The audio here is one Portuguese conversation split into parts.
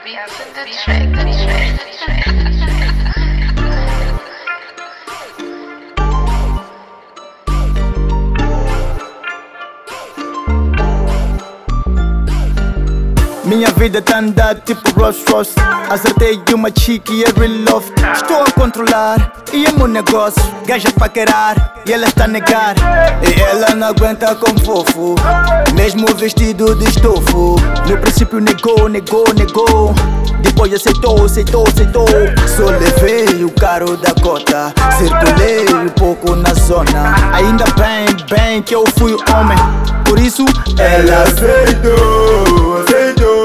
Minha vida tá andando tipo Rolls Royce. Acertei uma chique e é real love. Estou a controlar e é meu negócio. Gaja pra querer e ela está a negar. E ela não aguenta com fofo, mesmo vestido de estofo. No princípio negou, negou, negou. Depois aceitou, aceitou, aceitou. Só levei o carro da cota, circulei um pouco na zona. Ainda bem, bem que eu fui homem. Por isso ela aceitou, aceitou.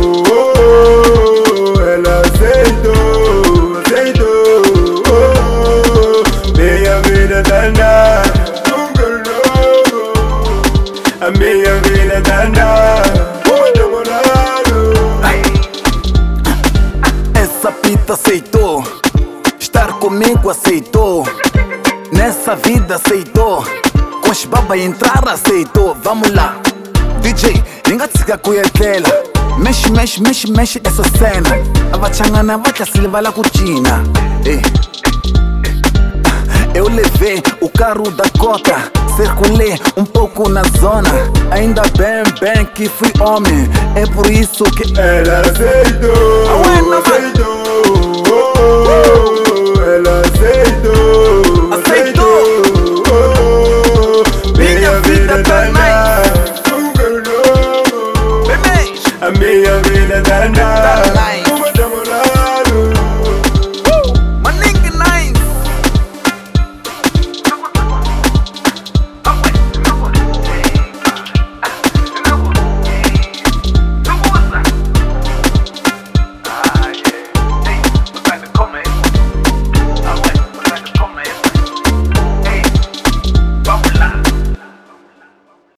Ela aceitou, aceitou. Minha vida tá andando, a minha vida tá andando. Essa pita aceitou, estar comigo aceitou, nessa vida aceitou, com os baba entrar aceitou. Vamos lá, DJ, ningatsika kuyetlela. Mexe, mexe, mexe, mexe essa cena. Avachangana vachasilvala kuchina. Eu levei o carro da cota, circulei um pouco na zona. Ainda bem, bem que fui homem. É por isso que ela aceitou, aceitou.